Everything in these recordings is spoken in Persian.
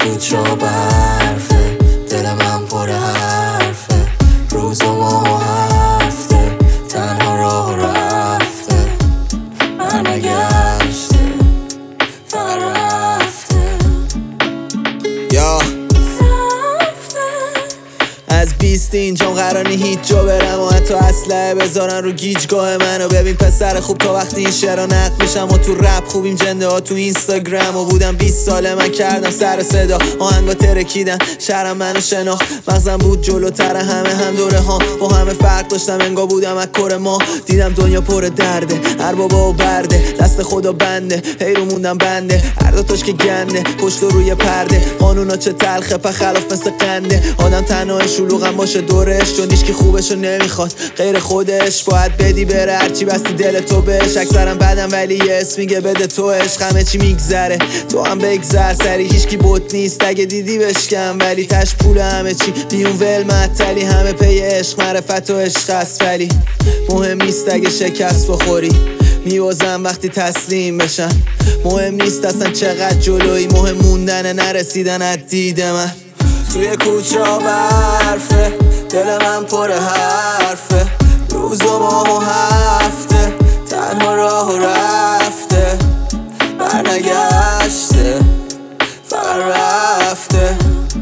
کوچه و برفه، دل من پر حرفه، روز و ماه و هفته، تنها راه رفته، برنگشته، فقط رفته. از 20 اینجام قرار نی هیچ جا برم و حتی اسلحه بذارن رو گیجگاه منو. ببین پسر خوب، تا وقتی این شعرها نقد میشم و تو رپ خوبیم، جنده ها تو اینستاگرام و بودم 20 ساله من کردم سر صدا، آهنگا ترکیدن، شهرم منو شناخت، مغزم بود جلوتر همه، هم دوره ها با همه فرق داشتم، انگار بودم از کره ما. دیدم دنیا پر درده، هر بابا و برده، دست خدا بنده، هی رو موندم بنده، هر دوتاش که گنده، پشت و روی پرده، قانونا چه تلخه په خلاف مثل قنده، آدم تنها شلوغم باشه دورش، چون هیچکی خوبشو نمیخواد غیر خودش، باید بدی بره هرچی بستی دل تو بهش. اکثرم بدم ولی یه اسم میگه بده تو عشق، همه چی میگذره تو هم بگذر سری، هیچکی بوت نیست اگه دیدی بشکم، ولی تش پول همه چی بیون ول معطلی، همه پی عشق، معرفت و عشق است، ولی مهم نیست اگه شکست بخوری، میوازم وقتی تسلیم بشن، مهم نیست اصلا چقدر جلوی، مهم موندن نرسیدن از دید من. توی کوچه و برفه، دل من پر حرفه، روز و ماه و هفته، تنها راه رفته، برنگشته، فقط رفته،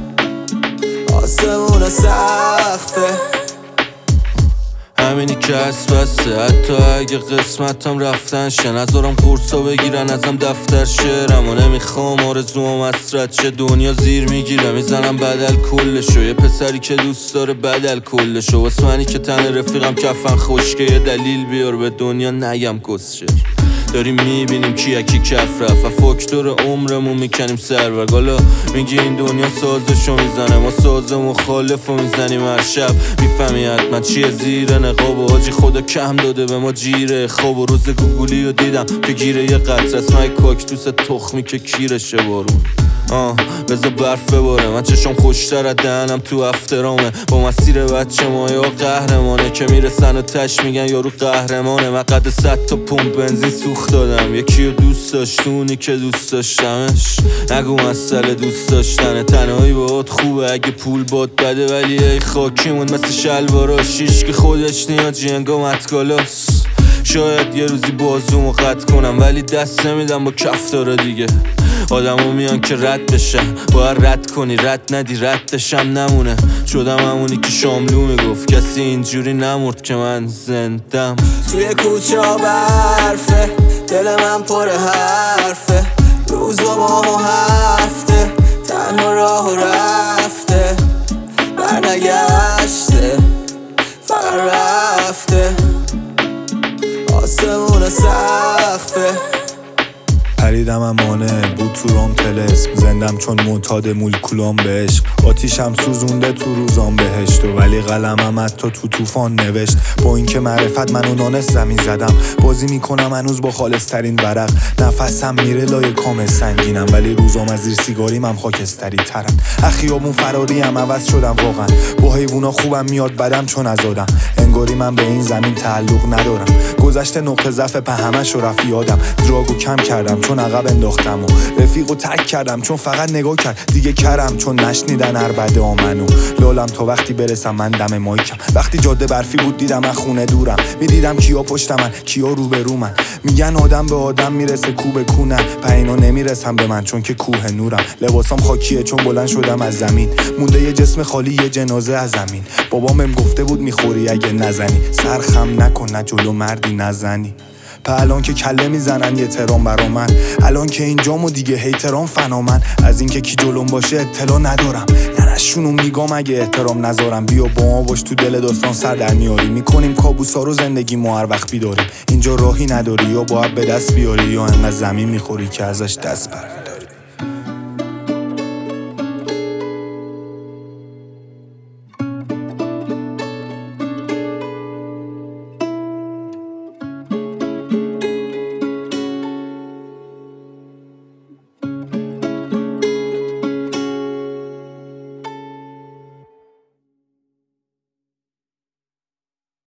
آسمون سخته، همینی که هست بسته، حتی اگه قسمتم رفتن شه، نذارم قرصا بگیرن ازم دفتر شعرم و نمیخوام آرزوام اسرت شه، دنیا زیر میگیره میزنم بدل کلشو، یه پسری که دوست داره بدل کلشو، واسه منی که تن رفیقم کفن خشکه، یه دلیل بیار به دنیا نگم کسشه. داریم میبینیم کیه کی کف رفت و فاکتور عمرمون میکنیم سرور، حالا میگی این دنیا سازشو میزنه، ما ساز مخالفو میزنیم هر شب، میفهمی حتما چیه زیر نقاب و حاجی خدا کم داده به ما جیره خواب، و روز گوگولی رو دیدم که گیره یه قطره اسمای کاکتوس تخمی که کیرشه بارون، بذار برف بباره، من چشم خوشتر از دهنم تو افترامه، با مسیر بچه ما یا قهرمانه که میرسن و تش میگن یارو قهرمانه، من قد 100 تا پمپ بنزین سوخت دادم، یکی رو دوست داشتونی که دوست داشتمش، نگو مسئله دوست داشتنه، تنهایی باهات خوبه اگه پول باد بده، ولی ای خاکیمون مثل شلوارا شیش که خودش نیاد جنگا متکالاس، شاید یه روزی بازومو قطع کنم ولی دست نمیدم با کفتارا دیگه، آدمو میان که رد بشن، باید رد کنی رد ندی ردشم نمونه، شدم همونی که شاملو میگفت کسی اینجوری نمرد که من زندم. توی کوچه و برفه، دل من پر حرفه، روز و ماه و هفته، تنها راه رفته، برنگشته، فقط رفته، آسمون سخته. پریدم امانه بود تو رام تلسم، زندم چون معتاد مولکولام به عشق، آتیشم سوزونده تو روزام بهشت، ولی قلمم حتی تو طوفان نوشت، با اینکه معرفت منو نانست زمین زدم، بازی میکنم هنوز با خالصترین ورق، نفسم میره لای کام سنگینم، ولی روزام از زیر سیگاریم هم خاکستری ترم، اخیابون فراریم عوض شدم واقعا، با حیوونا خوبم میاد بدم چون ازادم، انگاری من به این زمین تعلق ندارم، گذشته نقطه ضعف په همش رفت یادم، دراگو کم کردم چون عقب انداختم و رفیقو تک کردم چون فقط نگاه کرد دیگه کرم، چون نشنیدن عربده آمنو لالم تا وقتی برسم من دم مایکم، وقتی جاده برفی بود دیدم از خونه دورم، میدیدم کیا پشت من کیا روبرو من، میگن آدم به آدم میرسه کوب کونه، پینا نمیرسم به من چون که کوه نورم، لباسام خاکیه چون بلند شدم از زمین، مونده یه جسم خالی یه جنازه از زمین، بابام بهم گفته بود میخوری اگه نزنی، سرخم نکن نه جلو مردی نزنی، الان که کله میزنن یه ترام برا من، الان که اینجام و دیگه هیترام فنا، من از اینکه کی جلوم باشه اطلاع ندارم، نرشونو میگم اگه احترام نذارم، بیا با ما باش تو دل داستان سر در میاری، میکنیم کابوسا رو زندگی ما هر وقت بیداریم، اینجا راهی نداری یا باید به دست بیاری یا انقدر زمین میخوری که ازش دست بر